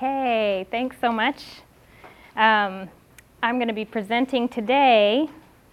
Okay, thanks so much. I'm going to be presenting today,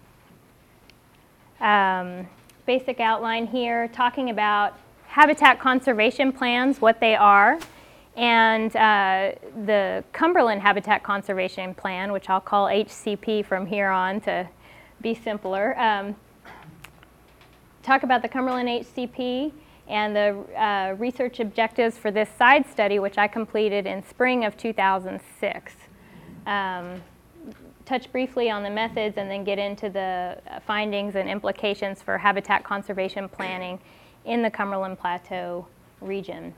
basic outline here, talking about habitat conservation plans, what they are, and the Cumberland Habitat Conservation Plan, which I'll call HCP from here on to be simpler. Talk about the Cumberland HCP and the research objectives for this side study, which I completed in spring of 2006. Touch briefly on the methods and then get into the findings and implications for habitat conservation planning in the Cumberland Plateau region.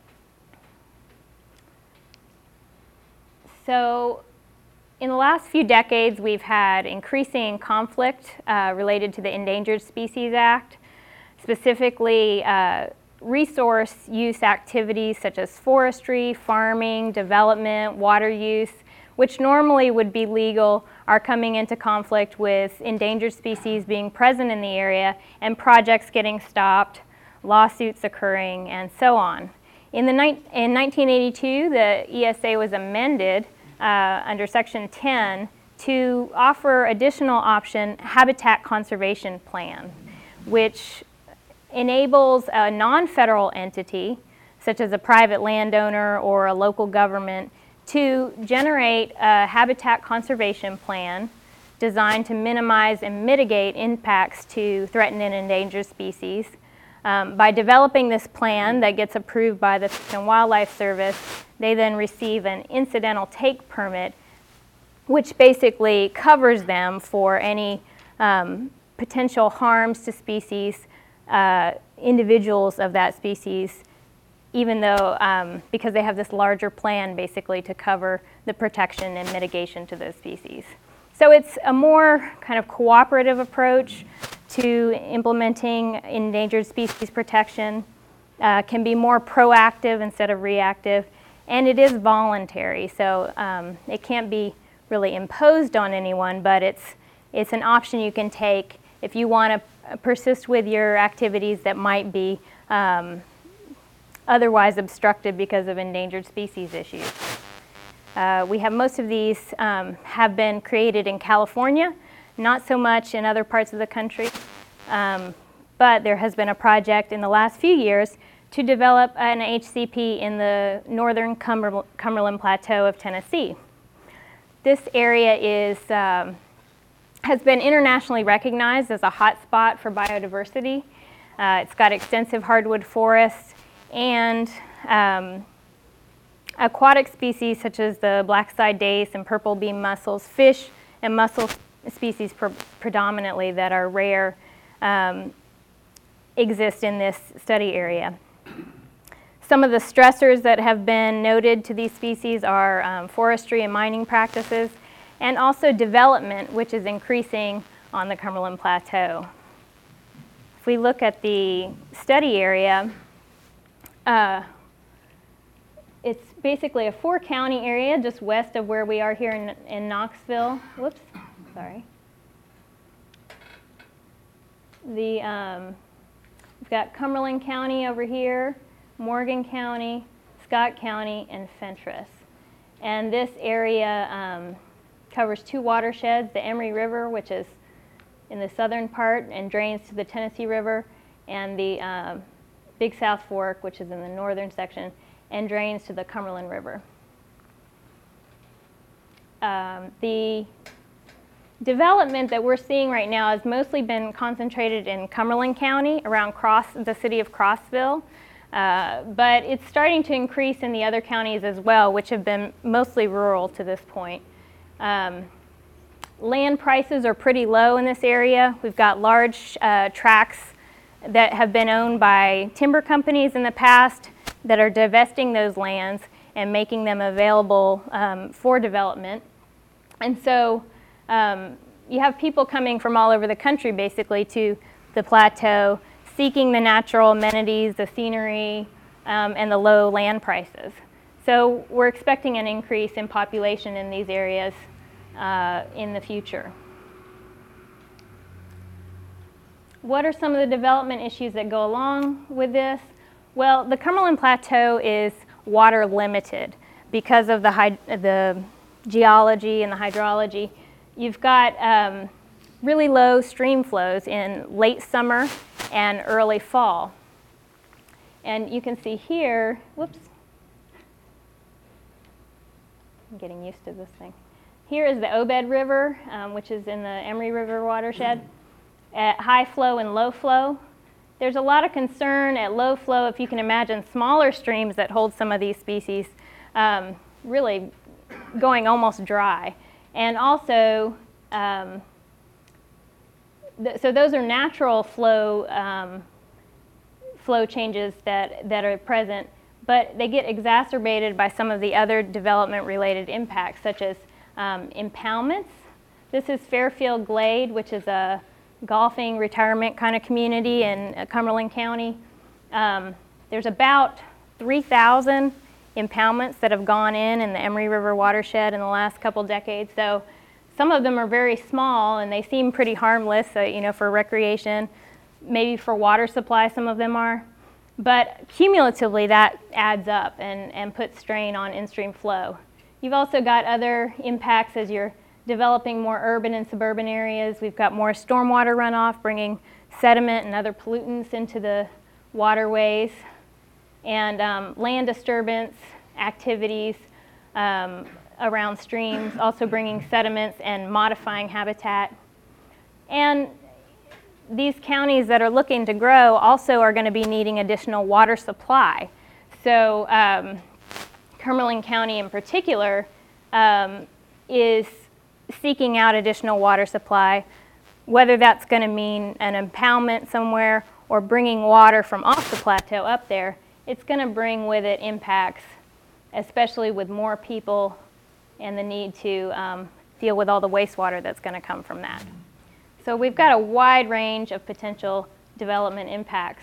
So in the last few decades, we've had increasing conflict related to the Endangered Species Act, specifically resource use activities such as forestry, farming, development, water use, which normally would be legal, are coming into conflict with endangered species being present in the area and projects getting stopped, lawsuits occurring, and so on. In 1982, the ESA was amended under Section 10 to offer additional option habitat conservation plan, which enables a non-federal entity, such as a private landowner or a local government, to generate a habitat conservation plan designed to minimize and mitigate impacts to threatened and endangered species. By developing this plan that gets approved by the Fish and Wildlife Service, they then receive an incidental take permit, which basically covers them for any potential harms to species, individuals of that species, even though, because they have this larger plan basically to cover the protection and mitigation to those species. So it's a more kind of cooperative approach to implementing endangered species protection, can be more proactive instead of reactive, and it is voluntary, so it can't be really imposed on anyone, but it's an option you can take if you want to persist with your activities that might be otherwise obstructed because of endangered species issues. We have most of these have been created in California, not so much in other parts of the country, but there has been a project in the last few years to develop an HCP in the northern Cumberland Plateau of Tennessee. This area has been internationally recognized as a hotspot for biodiversity. It's got extensive hardwood forests and aquatic species such as the black-side dace and purple beam mussels, fish and mussel species predominantly that are rare exist in this study area. Some of the stressors that have been noted to these species are forestry and mining practices, and also development, which is increasing on the Cumberland Plateau. If we look at the study area, it's basically a 4-county area just west of where we are here in Knoxville. Whoops, sorry. We've got Cumberland County over here, Morgan County, Scott County, and Fentress. And this area covers 2 watersheds, the Emory River, which is in the southern part and drains to the Tennessee River, and the Big South Fork, which is in the northern section and drains to the Cumberland River. The development that we're seeing right now has mostly been concentrated in Cumberland County around the city of Crossville, but it's starting to increase in the other counties as well, which have been mostly rural to this point. Land prices are pretty low in this area. We've got large tracts that have been owned by timber companies in the past that are divesting those lands and making them available for development. And so you have people coming from all over the country basically to the plateau, seeking the natural amenities, the scenery, and the low land prices. So we're expecting an increase in population in these areas in the future. What are some of the development issues that go along with this? Well, the Cumberland Plateau is water limited, because of the geology and the hydrology, you've got really low stream flows in late summer and early fall. And you can see here, whoops, I'm getting used to this thing. Here is the Obed River, which is in the Emory River watershed, at high flow and low flow. There's a lot of concern at low flow, if you can imagine smaller streams that hold some of these species really going almost dry. And also, so those are natural flow changes that are present, but they get exacerbated by some of the other development-related impacts, such as impoundments. This is Fairfield Glade, which is a golfing retirement kind of community in Cumberland County. There's about 3,000 impoundments that have gone in the Emory River watershed in the last couple decades. So some of them are very small and they seem pretty harmless, for recreation. Maybe for water supply, some of them are. But cumulatively, that adds up and puts strain on in-stream flow. You've also got other impacts as you're developing more urban and suburban areas. We've got more stormwater runoff, bringing sediment and other pollutants into the waterways, and land disturbance activities around streams, also bringing sediments and modifying habitat. And these counties that are looking to grow also are going to be needing additional water supply. So Cumberland County in particular is seeking out additional water supply, whether that's going to mean an impoundment somewhere or bringing water from off the plateau up there. It's going to bring with it impacts, especially with more people and the need to deal with all the wastewater that's going to come from that. So we've got a wide range of potential development impacts.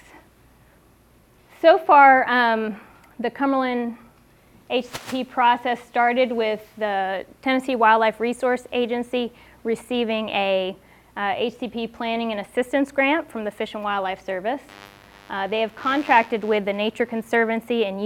So far, the Cumberland HCP process started with the Tennessee Wildlife Resource Agency receiving a HCP planning and assistance grant from the Fish and Wildlife Service. They have contracted with the Nature Conservancy and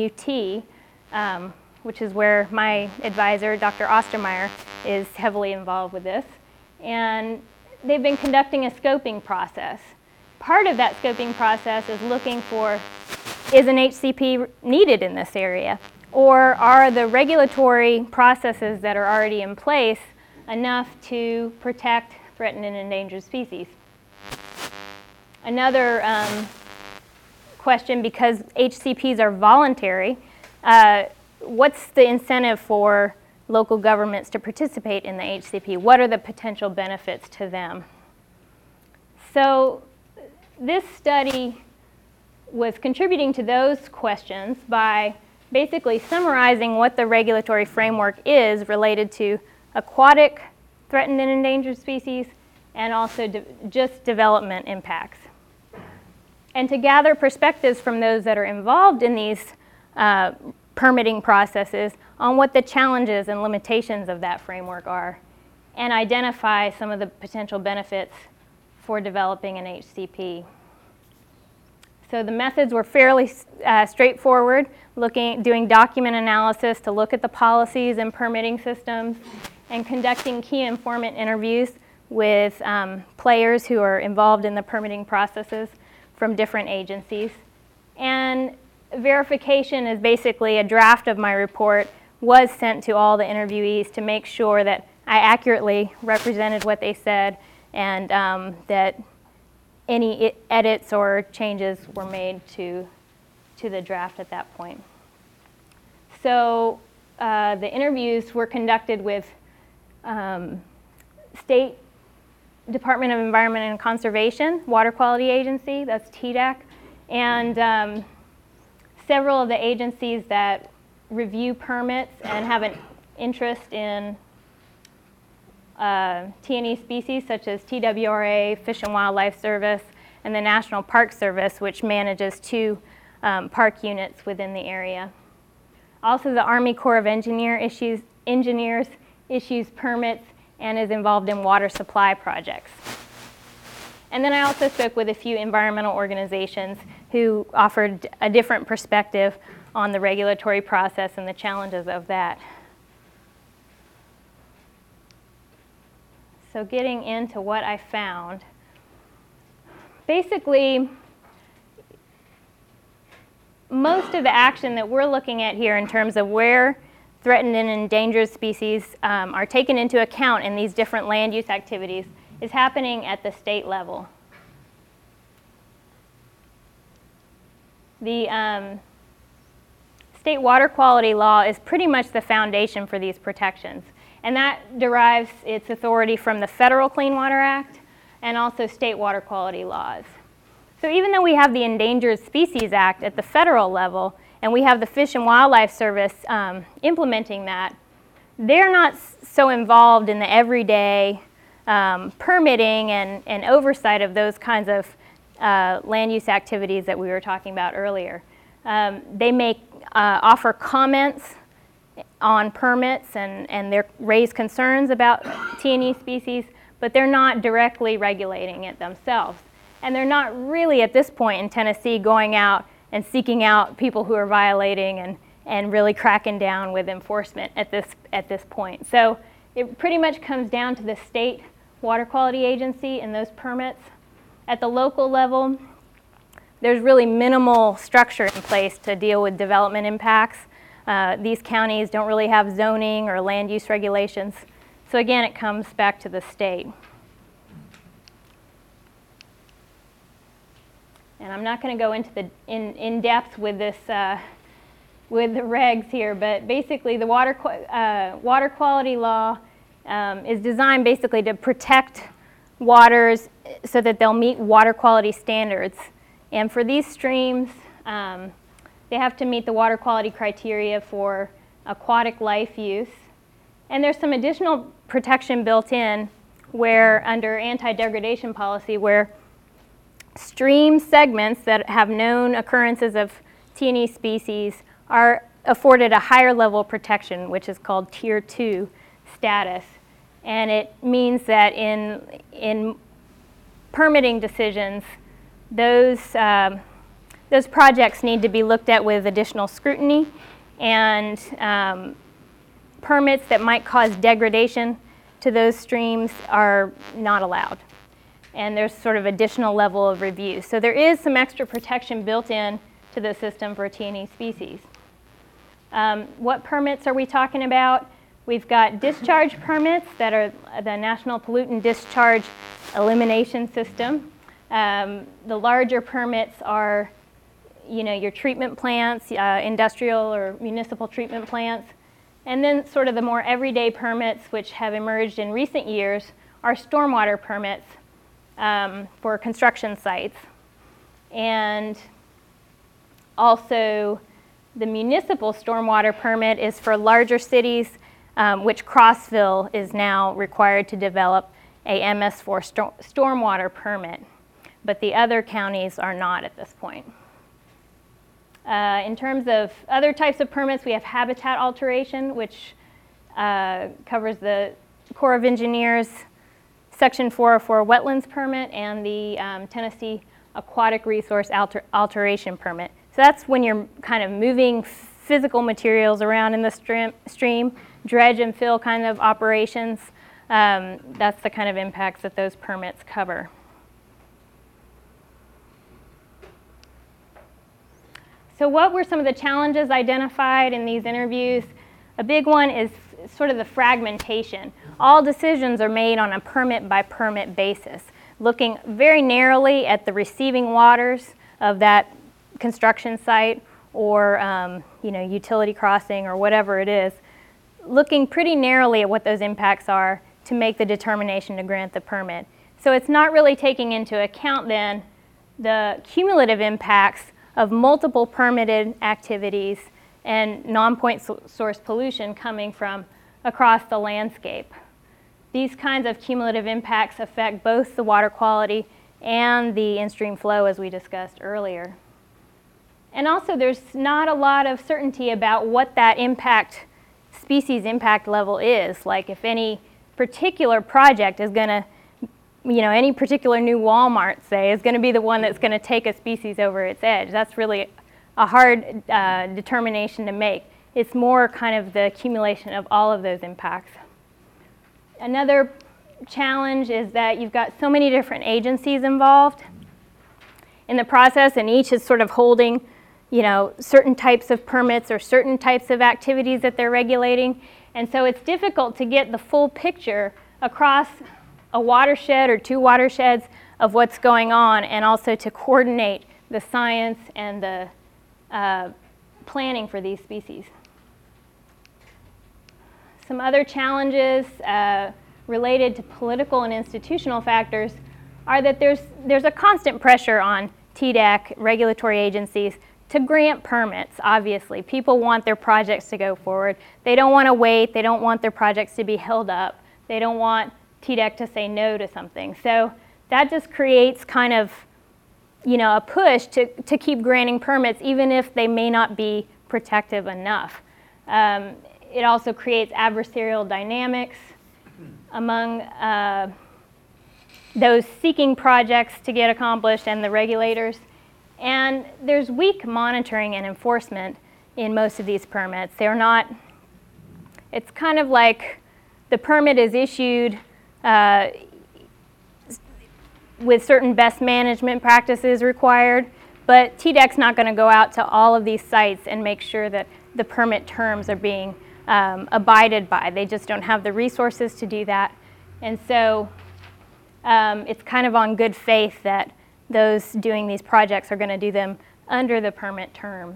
UT, which is where my advisor, Dr. Ostermeyer, is heavily involved with this. And they've been conducting a scoping process. Part of that scoping process is looking for, is an HCP needed in this area? Or are the regulatory processes that are already in place enough to protect threatened and endangered species? Another question, because HCPs are voluntary, what's the incentive for local governments to participate in the HCP? What are the potential benefits to them? So this study was contributing to those questions by basically summarizing what the regulatory framework is related to aquatic threatened and endangered species and also just development impacts. And to gather perspectives from those that are involved in these permitting processes on what the challenges and limitations of that framework are, and identify some of the potential benefits for developing an HCP. So the methods were fairly straightforward, doing document analysis to look at the policies and permitting systems, and conducting key informant interviews with players who are involved in the permitting processes from different agencies. And verification is basically a draft of my report was sent to all the interviewees to make sure that I accurately represented what they said and that any edits or changes were made to the draft at that point. So the interviews were conducted with State Department of Environment and Conservation, Water Quality Agency, that's TDEC, and several of the agencies that review permits and have an interest in T&E species such as TWRA, Fish and Wildlife Service, and the National Park Service, which manages 2 park units within the area. Also, the Army Corps of Engineers issues permits and is involved in water supply projects. And then I also spoke with a few environmental organizations who offered a different perspective on the regulatory process and the challenges of that. So getting into what I found, basically most of the action that we're looking at here in terms of where threatened and endangered species are taken into account in these different land use activities is happening at the state level. The state water quality law is pretty much the foundation for these protections, and that derives its authority from the Federal Clean Water Act and also state water quality laws. So even though we have the Endangered Species Act at the federal level, and we have the Fish and Wildlife Service implementing that, they're not so involved in the everyday permitting and oversight of those kinds of land use activities that we were talking about earlier. They may offer comments on permits and they raise concerns about T&E species, but they're not directly regulating it themselves. And they're not really at this point in Tennessee going out and seeking out people who are violating and really cracking down with enforcement at this point. So it pretty much comes down to the state water quality agency and those permits. At the local level, there's really minimal structure in place to deal with development impacts. These counties don't really have zoning or land use regulations. So again, it comes back to the state. And I'm not going to go into the in depth with this with the regs here, but basically the water quality law is designed basically to protect waters so that they'll meet water quality standards. And for these streams, they have to meet the water quality criteria for aquatic life use. And there's some additional protection built in where under anti-degradation policy where stream segments that have known occurrences of T&E species are afforded a higher level of protection, which is called Tier 2 status. And it means that in permitting decisions, those projects need to be looked at with additional scrutiny, and permits that might cause degradation to those streams are not allowed. And there's sort of additional level of review. So there is some extra protection built in to the system for T&E species. What permits are we talking about? We've got discharge permits that are the National Pollutant Discharge Elimination System. The larger permits are, your treatment plants, industrial or municipal treatment plants. And then sort of the more everyday permits, which have emerged in recent years, are stormwater permits for construction sites. And also the municipal stormwater permit is for larger cities, which Crossville is now required to develop a MS4 stormwater permit. But the other counties are not at this point. In terms of other types of permits, we have habitat alteration, which covers the Corps of Engineers Section 404 wetlands permit and the Tennessee Aquatic Resource Alteration permit. So that's when you're kind of moving physical materials around in the stream, dredge and fill kind of operations. That's the kind of impacts that those permits cover. So what were some of the challenges identified in these interviews? A big one is sort of the fragmentation. All decisions are made on a permit-by-permit basis, looking very narrowly at the receiving waters of that construction site or utility crossing or whatever it is, looking pretty narrowly at what those impacts are to make the determination to grant the permit. So it's not really taking into account then the cumulative impacts of multiple permitted activities and non-point source pollution coming from across the landscape. These kinds of cumulative impacts affect both the water quality and the in-stream flow, as we discussed earlier. And also there's not a lot of certainty about what that species impact level is. Like if any particular project is going to, any particular new Walmart, say, is going to be the one that's going to take a species over its edge. That's really a hard determination to make. It's more kind of the accumulation of all of those impacts. Another challenge is that you've got so many different agencies involved in the process, and each is sort of holding, you know, certain types of permits or certain types of activities that they're regulating. And so it's difficult to get the full picture across a watershed or two watersheds of what's going on, and also to coordinate the science and the planning for these species. Some other challenges related to political and institutional factors are that there's a constant pressure on TDEC, regulatory agencies, to grant permits, obviously. People want their projects to go forward. They don't want to wait. They don't want their projects to be held up. They don't want TDEC to say no to something. So that just creates kind of, you know, a push to keep granting permits, even if they may not be protective enough. It also creates adversarial dynamics among those seeking projects to get accomplished and the regulators. And there's weak monitoring and enforcement in most of these permits. They're not, it's kind of like the permit is issued with certain best management practices required, but TDEC's not going to go out to all of these sites and make sure that the permit terms are being abided by. They just don't have the resources to do that. And so it's kind of on good faith that those doing these projects are going to do them under the permit terms.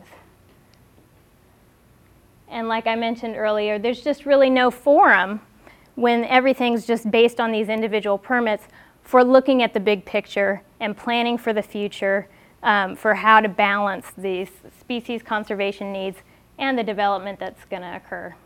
And like I mentioned earlier, there's just really no forum when everything's just based on these individual permits for looking at the big picture and planning for the future, for how to balance these species conservation needs and the development that's going to occur.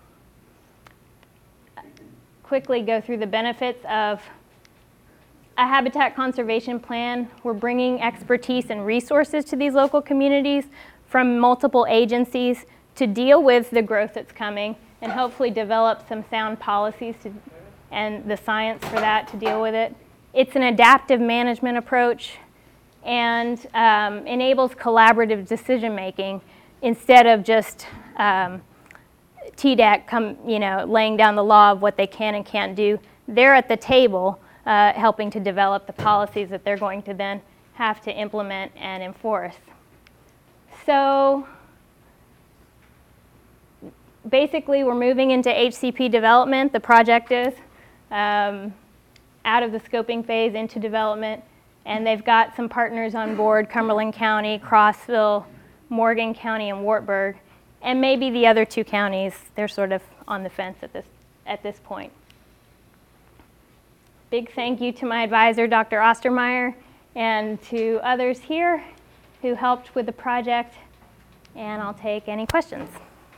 Quickly go through the benefits of a habitat conservation plan. We're bringing expertise and resources to these local communities from multiple agencies to deal with the growth that's coming and hopefully develop some sound policies and the science for that to deal with it. It's an adaptive management approach and enables collaborative decision making instead of just TDEC laying down the law of what they can and can't do. They're at the table helping to develop the policies that they're going to then have to implement and enforce. So basically we're moving into HCP development. The project is out of the scoping phase into development, and they've got some partners on board: Cumberland County, Crossville, Morgan County, and Wartburg, and maybe the other two counties. They're sort of on the fence at this point. Big thank you to my advisor, Dr. Ostermeyer, and to others here who helped with the project, and I'll take any questions.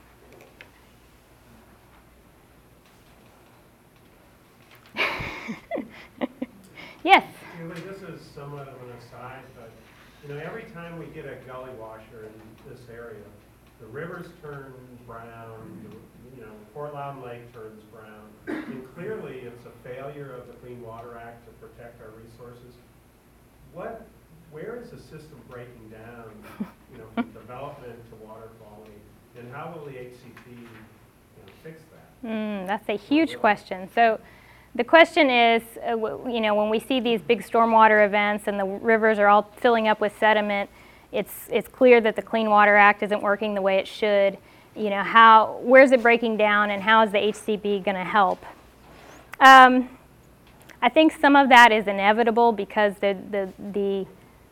Yes? Julie, this is somewhat of an aside, but every time we get a gully washer in this area, the rivers turn brown, Fort Loudon Lake turns brown, and clearly it's a failure of the Clean Water Act to protect our resources. Where is the system breaking down, from development to water quality, and how will the HCP fix that? That's a huge question. So the question is, when we see these big stormwater events and the rivers are all filling up with sediment, it's clear that the Clean Water Act isn't working the way it should. Where's it breaking down, and how is the HCP going to help? I think some of that is inevitable because the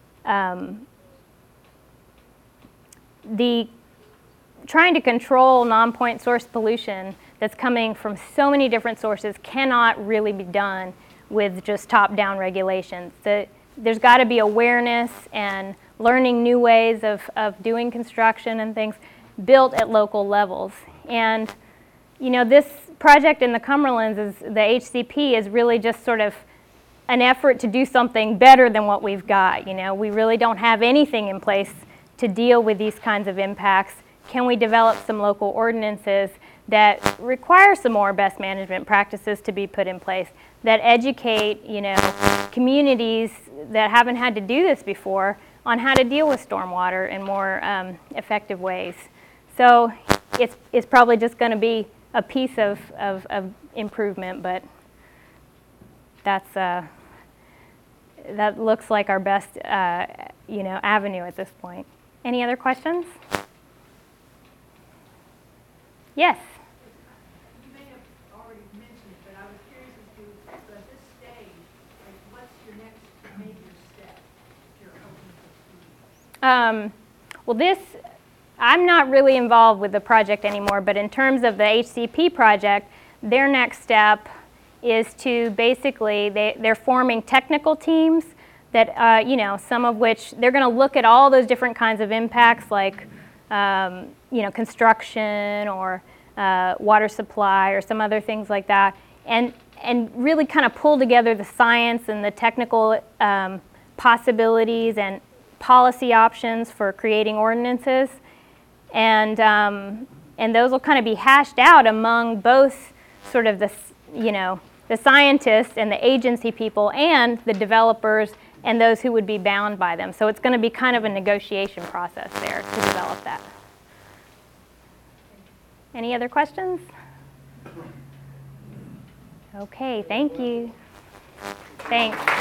trying to control non-point source pollution that's coming from so many different sources cannot really be done with just top-down regulations. There's got to be awareness and learning new ways of doing construction and things built at local levels. And this project in the Cumberlands, the HCP, is really just sort of an effort to do something better than what we've got. We really don't have anything in place to deal with these kinds of impacts. Can we develop some local ordinances that require some more best management practices to be put in place, that educate, communities that haven't had to do this before on how to deal with stormwater in more effective ways. So it's probably just going to be a piece of improvement, but that looks like our best avenue at this point. Any other questions? Yes. You may have already mentioned it, but I was curious as to, at this stage, like, what's your next major step if you're open for students? I'm not really involved with the project anymore, but in terms of the HCP project, their next step is to basically, they're forming technical teams that, some of which, they're going to look at all those different kinds of impacts like, construction or water supply or some other things like that, and really kind of pull together the science and the technical possibilities and policy options for creating ordinances. And those will kind of be hashed out among both sort of the scientists and the agency people and the developers and those who would be bound by them. So it's going to be kind of a negotiation process there to develop that. Any other questions? Okay, thank you. Thanks.